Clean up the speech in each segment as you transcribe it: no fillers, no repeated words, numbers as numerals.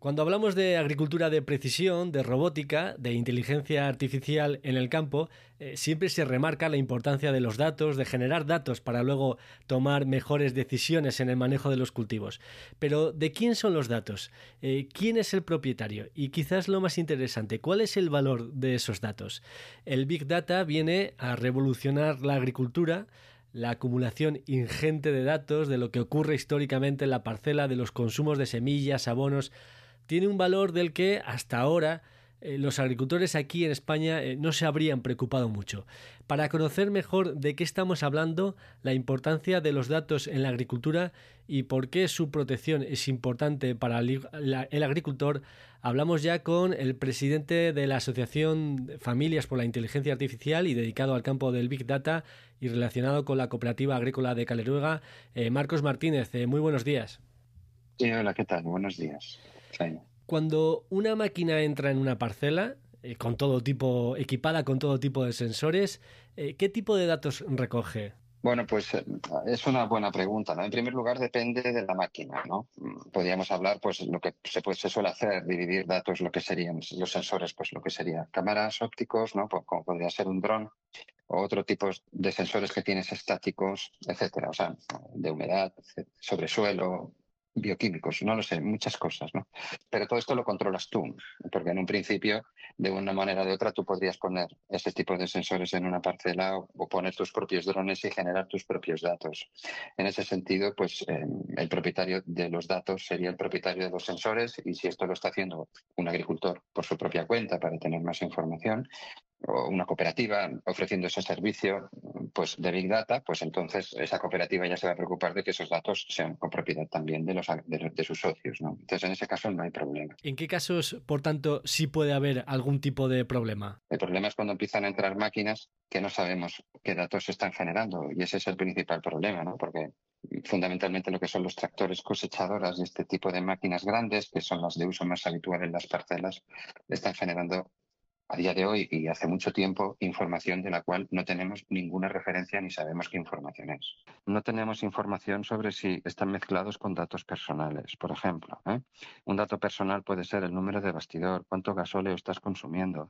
Cuando hablamos de agricultura de precisión, de robótica, de inteligencia artificial en el campo, siempre se remarca la importancia de los datos, de generar datos para luego tomar mejores decisiones en el manejo de los cultivos. Pero, ¿de quién son los datos? ¿Quién es el propietario? Y quizás lo más interesante, ¿cuál es el valor de esos datos? El Big Data viene a revolucionar la agricultura, la acumulación ingente de datos de lo que ocurre históricamente en la parcela, de los consumos de semillas, abonos. Tiene un valor del que hasta ahora los agricultores aquí en España no se habrían preocupado mucho. Para conocer mejor de qué estamos hablando, la importancia de los datos en la agricultura y por qué su protección es importante para el agricultor, hablamos ya con el presidente de la Asociación Familias por la Inteligencia Artificial y dedicado al campo del Big Data y relacionado con la Cooperativa Agrícola de Caleruega, Marcos Martínez. Muy buenos días. Sí, hola, ¿qué tal? Buenos días. Sí. Cuando una máquina entra en una parcela, con todo tipo, equipada con todo tipo de sensores, ¿qué tipo de datos recoge? Bueno, pues es una buena pregunta, ¿no? En primer lugar, depende de la máquina, ¿no? Podríamos hablar, pues, lo que se suele hacer, dividir datos, lo que serían los sensores, pues, lo que sería cámaras ópticos, ¿no? Pues, como podría ser un dron, o otro tipo de sensores que tienes estáticos, etcétera. O sea, de humedad, sobre suelo, bioquímicos, no lo sé, muchas cosas, ¿no? Pero todo esto lo controlas tú, porque en un principio, de una manera o de otra, tú podrías poner ese tipo de sensores en una parcela o poner tus propios drones y generar tus propios datos. En ese sentido, pues el propietario de los datos sería el propietario de los sensores, y si esto lo está haciendo un agricultor por su propia cuenta para tener más información, o una cooperativa ofreciendo ese servicio, pues, de Big Data, pues entonces esa cooperativa ya se va a preocupar de que esos datos sean copropiedad también de sus socios, ¿no? Entonces, en ese caso no hay problema. ¿En qué casos, por tanto, sí puede haber algún tipo de problema? El problema es cuando empiezan a entrar máquinas que no sabemos qué datos se están generando, y ese es el principal problema, ¿no? Porque fundamentalmente lo que son los tractores cosechadoras y este tipo de máquinas grandes, que son las de uso más habitual en las parcelas, están generando a día de hoy y hace mucho tiempo información de la cual no tenemos ninguna referencia ni sabemos qué información es. No tenemos información sobre si están mezclados con datos personales, por ejemplo, ¿eh? Un dato personal puede ser el número de bastidor, cuánto gasóleo estás consumiendo,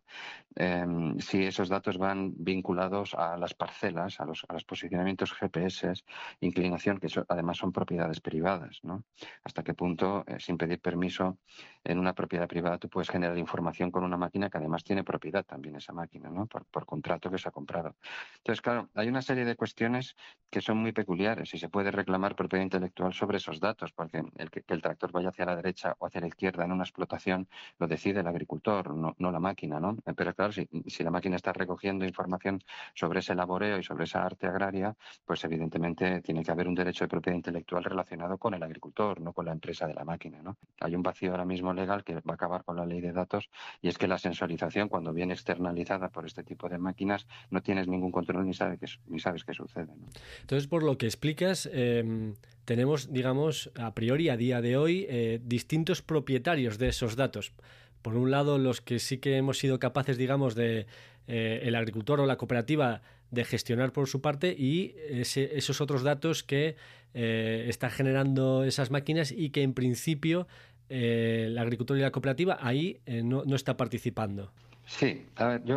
si esos datos van vinculados a las parcelas, a los posicionamientos GPS, inclinación, que además son propiedades privadas, ¿no? Hasta qué punto, sin pedir permiso, en una propiedad privada tú puedes generar información con una máquina que además tiene propiedad también esa máquina, ¿no? Por contrato que se ha comprado. Entonces, claro, hay una serie de cuestiones que son muy peculiares y se puede reclamar propiedad intelectual sobre esos datos, porque que el tractor vaya hacia la derecha o hacia la izquierda en una explotación lo decide el agricultor, no la máquina, ¿no? Pero claro, si la máquina está recogiendo información sobre ese laboreo y sobre esa arte agraria, pues evidentemente tiene que haber un derecho de propiedad intelectual relacionado con el agricultor, no con la empresa de la máquina, ¿no? Hay un vacío ahora mismo legal que va a acabar con la ley de datos, y es que la sensorización, cuando viene externalizada por este tipo de máquinas, no tienes ningún control ni sabes qué sucede, ¿no? Entonces, por lo que explicas, tenemos, digamos, a priori, a día de hoy, distintos propietarios de esos datos. Por un lado, los que sí que hemos sido capaces, digamos, de el agricultor o la cooperativa de gestionar por su parte, y esos otros datos que están generando esas máquinas y que en principio el agricultor y la cooperativa ahí no está participando. Sí,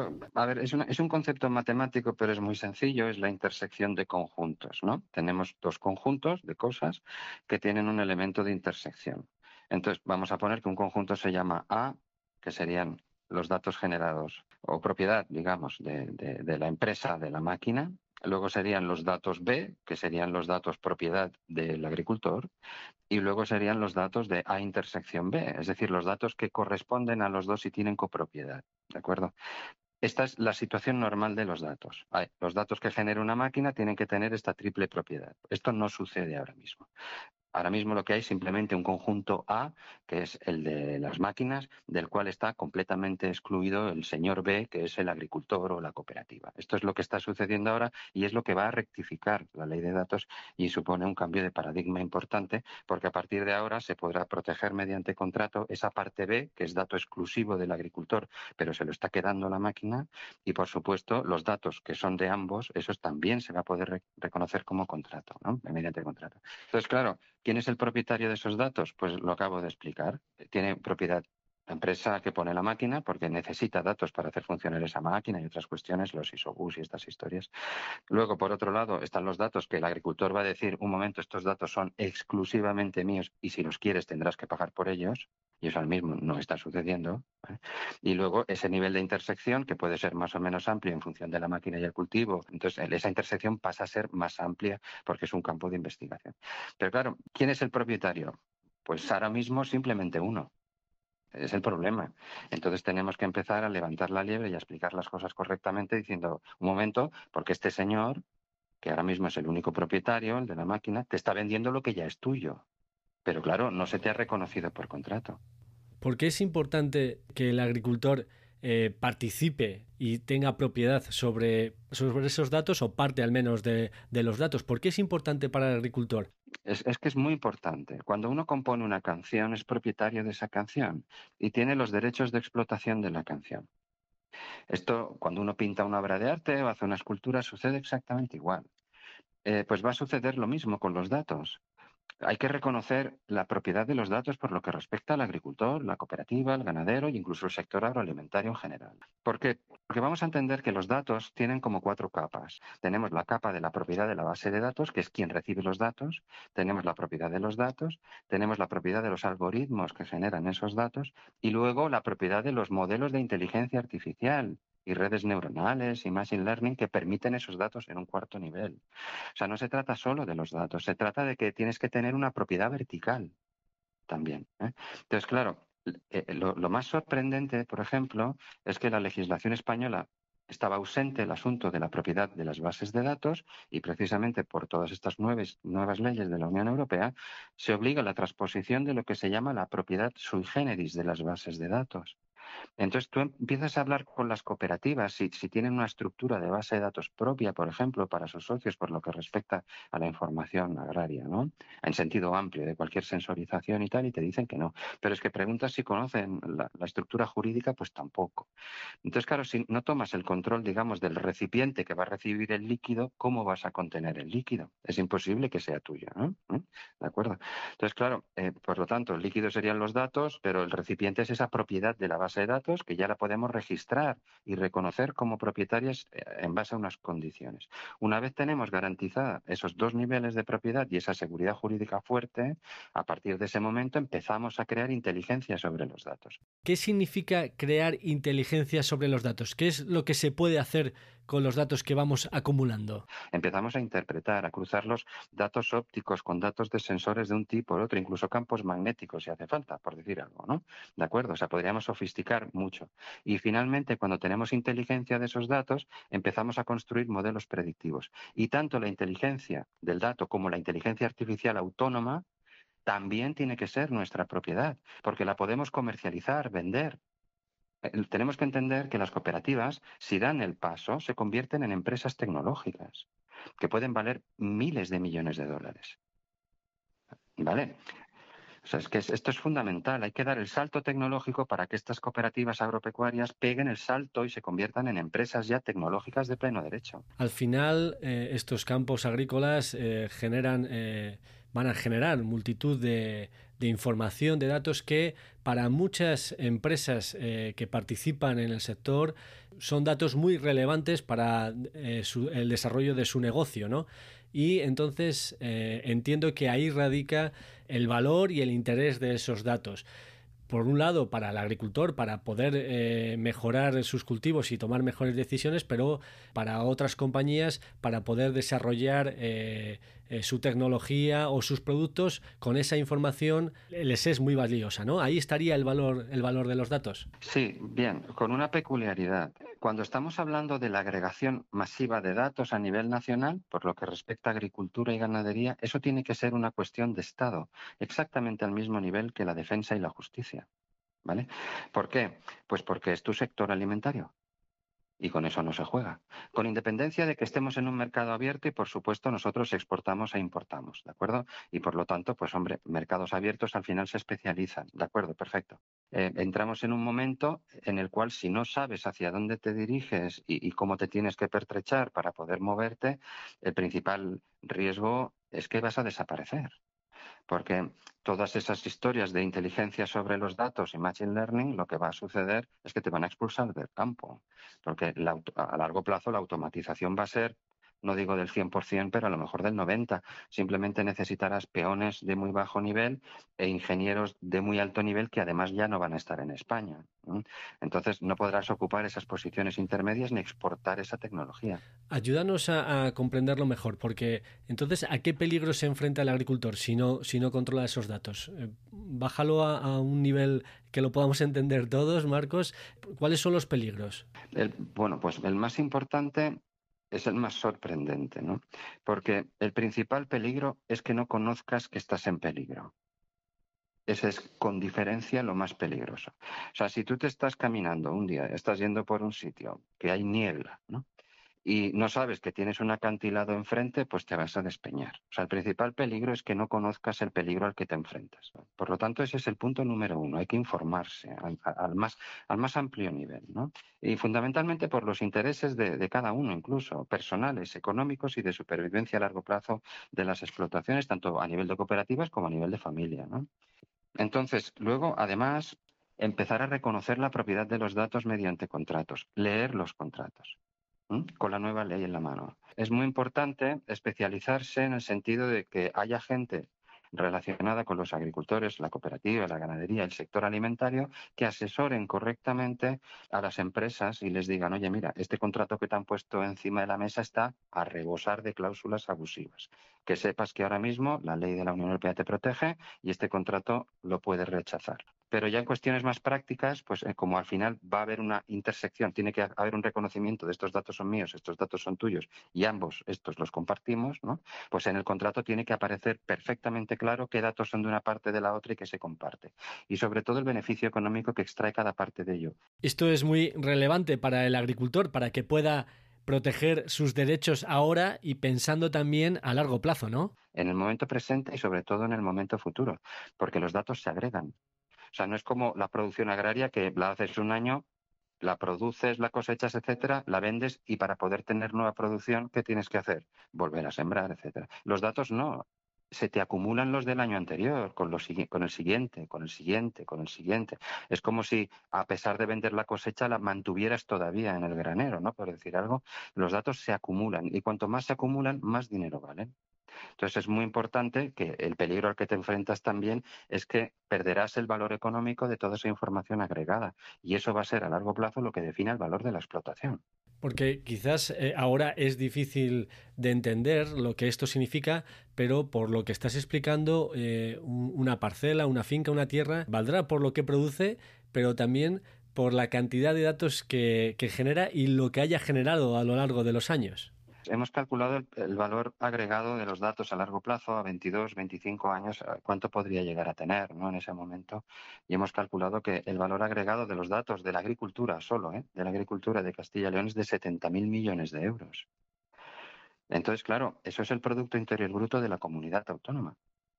es un concepto matemático, pero es muy sencillo, es la intersección de conjuntos, ¿no? Tenemos dos conjuntos de cosas que tienen un elemento de intersección. Entonces, vamos a poner que un conjunto se llama A, que serían los datos generados o propiedad, digamos, de la empresa, de la máquina. Luego serían los datos B, que serían los datos propiedad del agricultor. Y luego serían los datos de A intersección B, es decir, los datos que corresponden a los dos y tienen copropiedad. ¿De acuerdo? Esta es la situación normal de los datos. Los datos que genera una máquina tienen que tener esta triple propiedad. Esto no sucede ahora mismo. Ahora mismo lo que hay es simplemente un conjunto A, que es el de las máquinas, del cual está completamente excluido el señor B, que es el agricultor o la cooperativa. Esto es lo que está sucediendo ahora y es lo que va a rectificar la ley de datos, y supone un cambio de paradigma importante, porque a partir de ahora se podrá proteger mediante contrato esa parte B, que es dato exclusivo del agricultor, pero se lo está quedando la máquina, y por supuesto los datos que son de ambos, esos también se va a poder reconocer como contrato, ¿no? Mediante contrato. Entonces, claro, ¿Quién es el propietario de esos datos? Pues lo acabo de explicar. Tiene propiedad la empresa que pone la máquina porque necesita datos para hacer funcionar esa máquina y otras cuestiones, los ISOBUS y estas historias. Luego, por otro lado, están los datos que el agricultor va a decir, un momento, estos datos son exclusivamente míos y si los quieres tendrás que pagar por ellos. Y eso al mismo no está sucediendo. ¿Vale? Y luego ese nivel de intersección, que puede ser más o menos amplio en función de la máquina y el cultivo. Entonces, esa intersección pasa a ser más amplia porque es un campo de investigación. Pero claro, ¿quién es el propietario? Pues ahora mismo simplemente uno. Es el problema. Entonces tenemos que empezar a levantar la liebre y a explicar las cosas correctamente diciendo, un momento, porque este señor, que ahora mismo es el único propietario, el de la máquina, te está vendiendo lo que ya es tuyo. Pero claro, no se te ha reconocido por contrato. ¿Por qué es importante que el agricultor participe y tenga propiedad sobre esos datos o parte al menos de los datos? ¿Por qué es importante para el agricultor? Es que es muy importante. Cuando uno compone una canción, es propietario de esa canción y tiene los derechos de explotación de la canción. Esto, cuando uno pinta una obra de arte o hace una escultura, sucede exactamente igual. Pues va a suceder lo mismo con los datos. Hay que reconocer la propiedad de los datos por lo que respecta al agricultor, la cooperativa, el ganadero e incluso el sector agroalimentario en general. ¿Por qué? Porque vamos a entender que los datos tienen como 4 capas. Tenemos la capa de la propiedad de la base de datos, que es quien recibe los datos. Tenemos la propiedad de los datos. Tenemos la propiedad de los algoritmos que generan esos datos. Y luego la propiedad de los modelos de inteligencia artificial y redes neuronales y machine learning que permiten esos datos en un cuarto nivel. O sea, no se trata solo de los datos, se trata de que tienes que tener una propiedad vertical también. ¿Eh? Entonces, claro, lo más sorprendente, por ejemplo, es que la legislación española estaba ausente el asunto de la propiedad de las bases de datos y precisamente por todas estas nuevas leyes de la Unión Europea se obliga a la transposición de lo que se llama la propiedad sui generis de las bases de datos. Entonces tú empiezas a hablar con las cooperativas, si tienen una estructura de base de datos propia, por ejemplo, para sus socios, por lo que respecta a la información agraria, ¿no? En sentido amplio, de cualquier sensorización y tal, y te dicen que no. Pero es que preguntas si conocen la estructura jurídica, pues tampoco. Entonces, claro, si no tomas el control, digamos, del recipiente que va a recibir el líquido, ¿cómo vas a contener el líquido? Es imposible que sea tuyo, ¿no? ¿De acuerdo? Entonces, claro, por lo tanto, el líquido serían los datos, pero el recipiente es esa propiedad de la base de datos que ya la podemos registrar y reconocer como propietarias en base a unas condiciones. Una vez tenemos garantizada esos 2 niveles de propiedad y esa seguridad jurídica fuerte, a partir de ese momento empezamos a crear inteligencia sobre los datos. ¿Qué significa crear inteligencia sobre los datos? ¿Qué es lo que se puede hacer con los datos que vamos acumulando? Empezamos a interpretar, a cruzar los datos ópticos con datos de sensores de un tipo o otro, incluso campos magnéticos si hace falta, por decir algo, ¿no? ¿De acuerdo? O sea, podríamos sofisticar mucho. Y finalmente, cuando tenemos inteligencia de esos datos, empezamos a construir modelos predictivos. Y tanto la inteligencia del dato como la inteligencia artificial autónoma también tiene que ser nuestra propiedad, porque la podemos comercializar, vender. Tenemos que entender que las cooperativas, si dan el paso, se convierten en empresas tecnológicas que pueden valer miles de millones de dólares. ¿Vale? O sea, es que esto es fundamental. Hay que dar el salto tecnológico para que estas cooperativas agropecuarias peguen el salto y se conviertan en empresas ya tecnológicas de pleno derecho. Al final, estos campos agrícolas van a generar multitud de información, de datos que para muchas empresas que participan en el sector son datos muy relevantes para el desarrollo de su negocio, ¿no? Y entonces entiendo que ahí radica el valor y el interés de esos datos. Por un lado, para el agricultor, para poder mejorar sus cultivos y tomar mejores decisiones, pero para otras compañías, para poder desarrollar su tecnología o sus productos con esa información, les es muy valiosa, ¿no? Ahí estaría el valor de los datos. Sí, bien, con una peculiaridad. Cuando estamos hablando de la agregación masiva de datos a nivel nacional, por lo que respecta a agricultura y ganadería, eso tiene que ser una cuestión de Estado, exactamente al mismo nivel que la defensa y la justicia. ¿Vale? ¿Por qué? Pues porque es tu sector alimentario. Y con eso no se juega. Con independencia de que estemos en un mercado abierto y, por supuesto, nosotros exportamos e importamos, ¿de acuerdo? Y, por lo tanto, pues, hombre, mercados abiertos al final se especializan, ¿de acuerdo? Perfecto. Entramos en un momento en el cual, si no sabes hacia dónde te diriges y cómo te tienes que pertrechar para poder moverte, el principal riesgo es que vas a desaparecer. porque todas esas historias de inteligencia sobre los datos y machine learning, lo que va a suceder es que te van a expulsar del campo, porque a largo plazo la automatización va a ser, no digo del 100%, pero a lo mejor del 90%. Simplemente necesitarás peones de muy bajo nivel e ingenieros de muy alto nivel que además ya no van a estar en España, ¿no? Entonces no podrás ocupar esas posiciones intermedias ni exportar esa tecnología. Ayúdanos a comprenderlo mejor, porque entonces, ¿a qué peligro se enfrenta el agricultor si no controla esos datos? Bájalo a un nivel que lo podamos entender todos, Marcos. ¿Cuáles son los peligros? Bueno, pues el más importante es el más sorprendente, ¿no? Porque el principal peligro es que no conozcas que estás en peligro. Ese es con diferencia lo más peligroso. O sea, si tú te estás caminando un día, estás yendo por un sitio que hay niebla, ¿no? Y no sabes que tienes un acantilado enfrente, pues te vas a despeñar. O sea, el principal peligro es que no conozcas el peligro al que te enfrentas. Por lo tanto, ese es el punto número uno. Hay que informarse al más amplio nivel, ¿no? Y fundamentalmente por los intereses de cada uno, incluso personales, económicos y de supervivencia a largo plazo de las explotaciones, tanto a nivel de cooperativas como a nivel de familia, ¿no? Entonces, luego, además, empezar a reconocer la propiedad de los datos mediante contratos, leer los contratos. Con la nueva ley en la mano. Es muy importante especializarse en el sentido de que haya gente relacionada con los agricultores, la cooperativa, la ganadería, el sector alimentario, que asesoren correctamente a las empresas y les digan, oye, mira, este contrato que te han puesto encima de la mesa está a rebosar de cláusulas abusivas. Que sepas que ahora mismo la ley de la Unión Europea te protege y este contrato lo puedes rechazar. Pero ya en cuestiones más prácticas, pues como al final va a haber una intersección, tiene que haber un reconocimiento de estos datos son míos, estos datos son tuyos y ambos estos los compartimos, ¿no? Pues en el contrato tiene que aparecer perfectamente claro qué datos son de una parte de la otra y qué se comparte. Y sobre todo el beneficio económico que extrae cada parte de ello. Esto es muy relevante para el agricultor, para que pueda proteger sus derechos ahora y pensando también a largo plazo, ¿no? En el momento presente y sobre todo en el momento futuro, porque los datos se agregan. O sea, no es como la producción agraria que la haces un año, la produces, la cosechas, etcétera, la vendes y para poder tener nueva producción, ¿qué tienes que hacer? Volver a sembrar, etcétera. Los datos no. Se te acumulan los del año anterior, con el siguiente, con el siguiente, con el siguiente. Es como si, a pesar de vender la cosecha, la mantuvieras todavía en el granero, ¿no? Por decir algo. Los datos se acumulan y cuanto más se acumulan, más dinero valen. Entonces es muy importante que el peligro al que te enfrentas también es que perderás el valor económico de toda esa información agregada y eso va a ser a largo plazo lo que define el valor de la explotación. Porque quizás ahora es difícil de entender lo que esto significa, pero por lo que estás explicando, una parcela, una finca, una tierra, valdrá por lo que produce, pero también por la cantidad de datos que genera y lo que haya generado a lo largo de los años. Hemos calculado el valor agregado de los datos a largo plazo, a 22, 25 años, cuánto podría llegar a tener, ¿no? En ese momento. Y hemos calculado que el valor agregado de los datos de la agricultura solo, de la agricultura de Castilla y León es de 70.000 millones de euros. Entonces, claro, eso es el Producto Interior Bruto de la comunidad autónoma.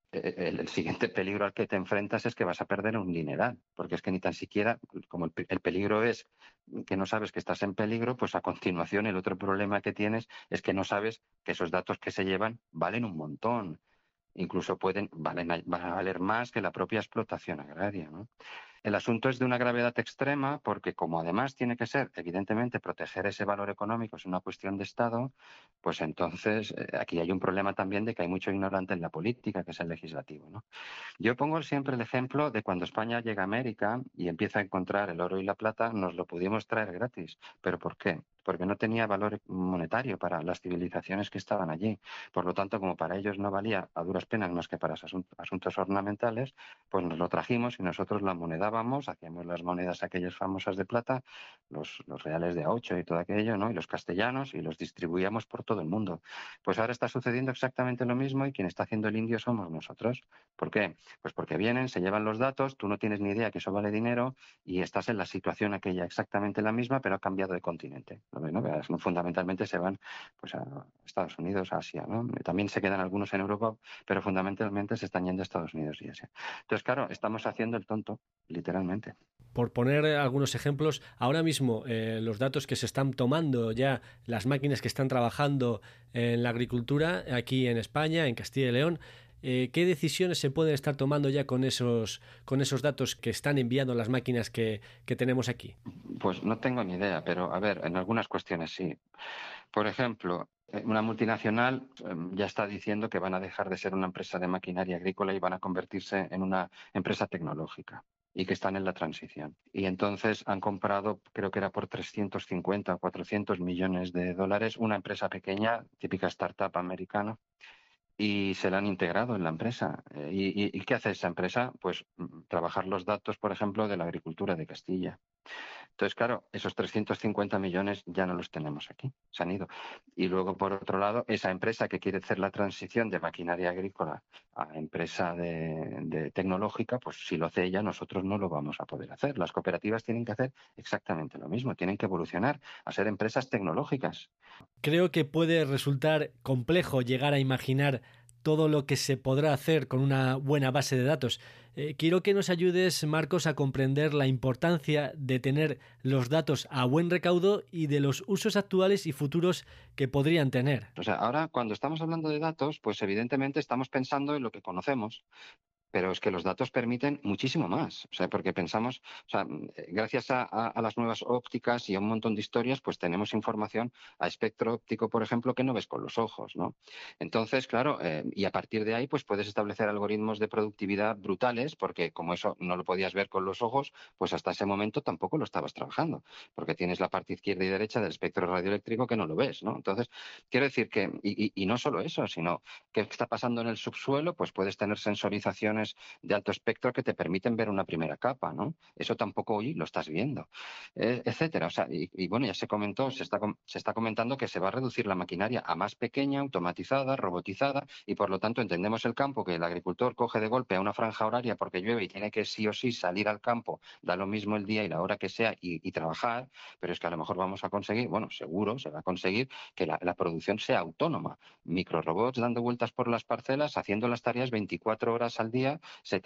El siguiente peligro al que te enfrentas es que vas a perder un dineral, porque es que ni tan siquiera, como el peligro es que no sabes que estás en peligro, pues a continuación el otro problema que tienes es que no sabes que esos datos que se llevan valen un montón. Incluso van a valer más que la propia explotación agraria, ¿no? El asunto es de una gravedad extrema porque como además tiene que ser, evidentemente, proteger ese valor económico es una cuestión de Estado, pues entonces aquí hay un problema también de que hay mucho ignorante en la política, que es el legislativo, ¿no? Yo pongo siempre el ejemplo de cuando España llega a América y empieza a encontrar el oro y la plata, nos lo pudimos traer gratis. ¿Pero por qué? Porque no tenía valor monetario para las civilizaciones que estaban allí. Por lo tanto, como para ellos no valía a duras penas más que para asuntos ornamentales, pues nos lo trajimos y nosotros la monedábamos, hacíamos las monedas aquellas famosas de plata, los reales de A8 y todo aquello, ¿no? Y los castellanos y los distribuíamos por todo el mundo. Pues ahora está sucediendo exactamente lo mismo y quien está haciendo el indio somos nosotros. ¿Por qué? Pues porque vienen, se llevan los datos, tú no tienes ni idea que eso vale dinero y estás en la situación aquella exactamente la misma, pero ha cambiado de continente. ¿No? Fundamentalmente se van pues a Estados Unidos, a Asia, ¿no? También se quedan algunos en Europa, pero fundamentalmente se están yendo a Estados Unidos y Asia. Entonces, claro, estamos haciendo el tonto, literalmente. Por poner algunos ejemplos, ahora mismo los datos que se están tomando ya, las máquinas que están trabajando en la agricultura aquí en España, en Castilla y León, ¿Qué decisiones se pueden estar tomando ya con esos datos que están enviando las máquinas que tenemos aquí? Pues no tengo ni idea, pero a ver, en algunas cuestiones sí. Por ejemplo, una multinacional ya está diciendo que van a dejar de ser una empresa de maquinaria agrícola y van a convertirse en una empresa tecnológica y que están en la transición. Y entonces han comprado, creo que era por 350 o 400 millones de dólares, una empresa pequeña, típica startup americana, y se la han integrado en la empresa. ¿Y qué hace esa empresa? Pues trabajar los datos, por ejemplo, de la agricultura de Castilla. Entonces, claro, esos 350 millones ya no los tenemos aquí, se han ido. Y luego, por otro lado, esa empresa que quiere hacer la transición de maquinaria agrícola a empresa de tecnológica, pues si lo hace ella, nosotros no lo vamos a poder hacer. Las cooperativas tienen que hacer exactamente lo mismo, tienen que evolucionar a ser empresas tecnológicas. Creo que puede resultar complejo llegar a imaginar todo lo que se podrá hacer con una buena base de datos. Quiero que nos ayudes, Marcos, a comprender la importancia de tener los datos a buen recaudo y de los usos actuales y futuros que podrían tener. O sea, ahora cuando estamos hablando de datos, pues evidentemente estamos pensando en lo que conocemos. Pero es que los datos permiten muchísimo más, o sea, porque pensamos, o sea, gracias a las nuevas ópticas y a un montón de historias, pues tenemos información a espectro óptico, por ejemplo, que no ves con los ojos, ¿no? Entonces, claro, y a partir de ahí, pues puedes establecer algoritmos de productividad brutales, porque como eso no lo podías ver con los ojos, pues hasta ese momento tampoco lo estabas trabajando, porque tienes la parte izquierda y derecha del espectro radioeléctrico que no lo ves, ¿no? Entonces, quiero decir que, y no solo eso, sino qué está pasando en el subsuelo, pues puedes tener sensorizaciones de alto espectro que te permiten ver una primera capa, ¿no? Eso tampoco hoy lo estás viendo, etcétera. O sea, y bueno, ya se comentó, se está comentando que se va a reducir la maquinaria a más pequeña, automatizada, robotizada, y por lo tanto entendemos el campo que el agricultor coge de golpe a una franja horaria porque llueve y tiene que sí o sí salir al campo, da lo mismo el día y la hora que sea y trabajar, pero es que a lo mejor vamos a conseguir, bueno, seguro se va a conseguir que la producción sea autónoma. Microrobots dando vueltas por las parcelas, haciendo las tareas 24 horas al día,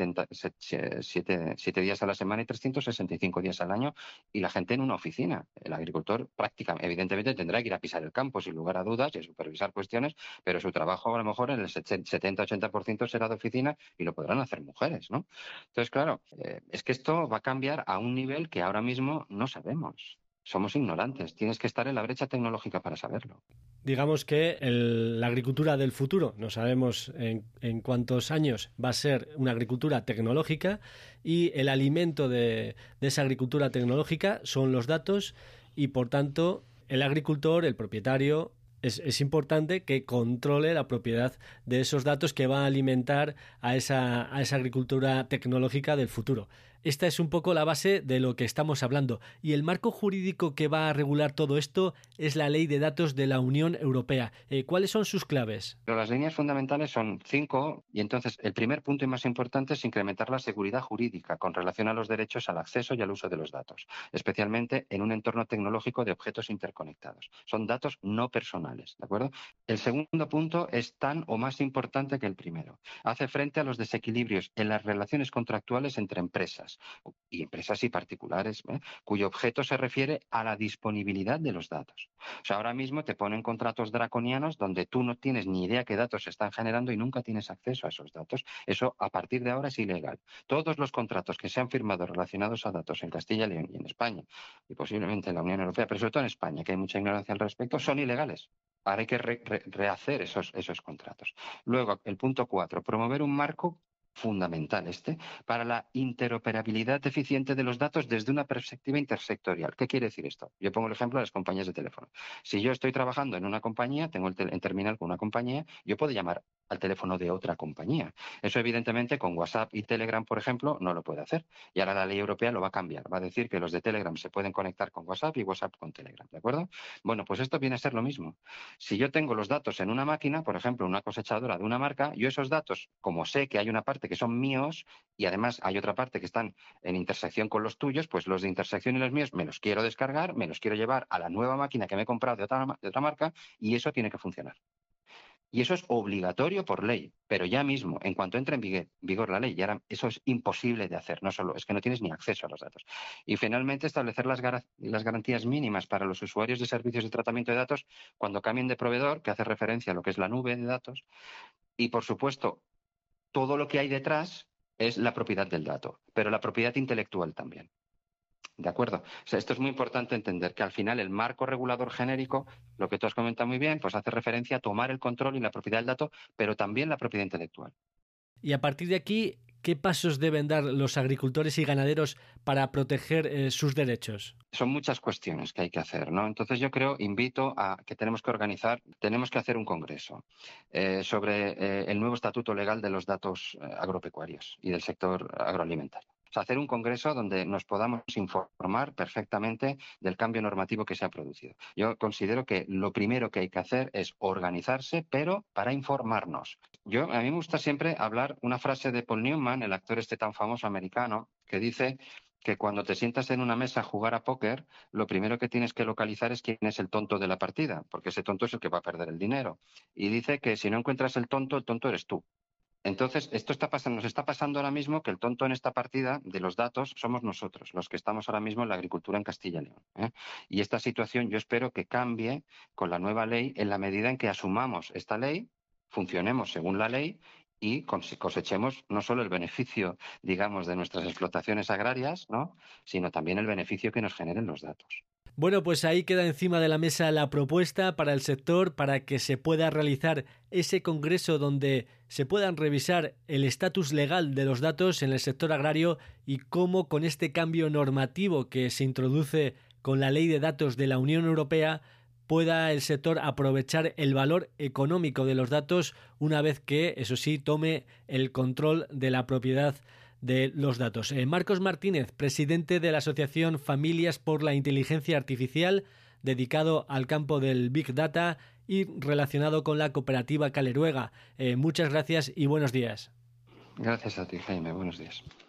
7 días a la semana y 365 días al año, y la gente en una oficina. El agricultor prácticamente, evidentemente, tendrá que ir a pisar el campo, sin lugar a dudas, y a supervisar cuestiones, pero su trabajo a lo mejor en el 70-80% será de oficina y lo podrán hacer mujeres, ¿no? Entonces, claro, es que esto va a cambiar a un nivel que ahora mismo no sabemos. Somos ignorantes. Tienes que estar en la brecha tecnológica para saberlo. Digamos que la agricultura del futuro, no sabemos en cuántos años va a ser una agricultura tecnológica, y el alimento de esa agricultura tecnológica son los datos, y por tanto el agricultor, el propietario, es importante que controle la propiedad de esos datos que va a alimentar a esa agricultura tecnológica del futuro. Esta es un poco la base de lo que estamos hablando, y el marco jurídico que va a regular todo esto es la Ley de Datos de la Unión Europea. ¿Cuáles son sus claves? Pero las líneas fundamentales son 5 y entonces el primer punto y más importante es incrementar la seguridad jurídica con relación a los derechos al acceso y al uso de los datos, especialmente en un entorno tecnológico de objetos interconectados. Son datos no personales, ¿de acuerdo? El segundo punto es tan o más importante que el primero. Hace frente a los desequilibrios en las relaciones contractuales entre empresas y particulares, cuyo objeto se refiere a la disponibilidad de los datos. O sea, ahora mismo te ponen contratos draconianos donde tú no tienes ni idea qué datos se están generando y nunca tienes acceso a esos datos. Eso a partir de ahora es ilegal. Todos los contratos que se han firmado relacionados a datos en Castilla y León y en España, y posiblemente en la Unión Europea, pero sobre todo en España, que hay mucha ignorancia al respecto, son ilegales. Ahora hay que rehacer esos contratos. Luego, el punto 4, promover un marco fundamental para la interoperabilidad eficiente de los datos desde una perspectiva intersectorial. ¿Qué quiere decir esto? Yo pongo el ejemplo de las compañías de teléfono. Si yo estoy trabajando en una compañía, tengo el terminal con una compañía, yo puedo llamar al teléfono de otra compañía. Eso evidentemente con WhatsApp y Telegram, por ejemplo, no lo puede hacer. Y ahora la ley europea lo va a cambiar. Va a decir que los de Telegram se pueden conectar con WhatsApp y WhatsApp con Telegram. ¿De acuerdo? Bueno, pues esto viene a ser lo mismo. Si yo tengo los datos en una máquina, por ejemplo, una cosechadora de una marca, yo esos datos, como sé que hay una parte que son míos y además hay otra parte que están en intersección con los tuyos, pues los de intersección y los míos me los quiero descargar, me los quiero llevar a la nueva máquina que me he comprado de otra marca, y eso tiene que funcionar. Y eso es obligatorio por ley, pero ya mismo, en cuanto entre en vigor la ley, y ahora eso es imposible de hacer, no solo, es que no tienes ni acceso a los datos. Y finalmente, establecer las garantías mínimas para los usuarios de servicios de tratamiento de datos cuando cambien de proveedor, que hace referencia a lo que es la nube de datos. Y, por supuesto, todo lo que hay detrás es la propiedad del dato, pero la propiedad intelectual también. ¿De acuerdo? O sea, esto es muy importante entender, que al final el marco regulador genérico, lo que tú has comentado muy bien, pues hace referencia a tomar el control y la propiedad del dato, pero también la propiedad intelectual. Y a partir de aquí, ¿qué pasos deben dar los agricultores y ganaderos para proteger sus derechos? Son muchas cuestiones que hay que hacer, ¿no? Entonces yo invito a que tenemos que hacer un congreso sobre el nuevo estatuto legal de los datos agropecuarios y del sector agroalimentario. O sea, hacer un congreso donde nos podamos informar perfectamente del cambio normativo que se ha producido. Yo considero que lo primero que hay que hacer es organizarse, pero para informarnos. A mí me gusta siempre hablar una frase de Paul Newman, el actor este tan famoso americano, que dice que cuando te sientas en una mesa a jugar a póker, lo primero que tienes que localizar es quién es el tonto de la partida, porque ese tonto es el que va a perder el dinero. Y dice que si no encuentras el tonto eres tú. Entonces, nos está pasando ahora mismo que el tonto en esta partida de los datos somos nosotros, los que estamos ahora mismo en la agricultura en Castilla y León, ¿eh? Y esta situación yo espero que cambie con la nueva ley en la medida en que asumamos esta ley, funcionemos según la ley y cosechemos no solo el beneficio, digamos, de nuestras explotaciones agrarias, ¿no?, sino también el beneficio que nos generen los datos. Bueno, pues ahí queda encima de la mesa la propuesta para el sector para que se pueda realizar ese congreso donde se puedan revisar el estatus legal de los datos en el sector agrario y cómo con este cambio normativo que se introduce con la Ley de Datos de la Unión Europea pueda el sector aprovechar el valor económico de los datos una vez que, eso sí, tome el control de la propiedad de los datos. Marcos Martínez, presidente de la Asociación Familias por la Inteligencia Artificial, dedicado al campo del Big Data y relacionado con la cooperativa Caleruega. Muchas gracias y buenos días. Gracias a ti, Jaime. Buenos días.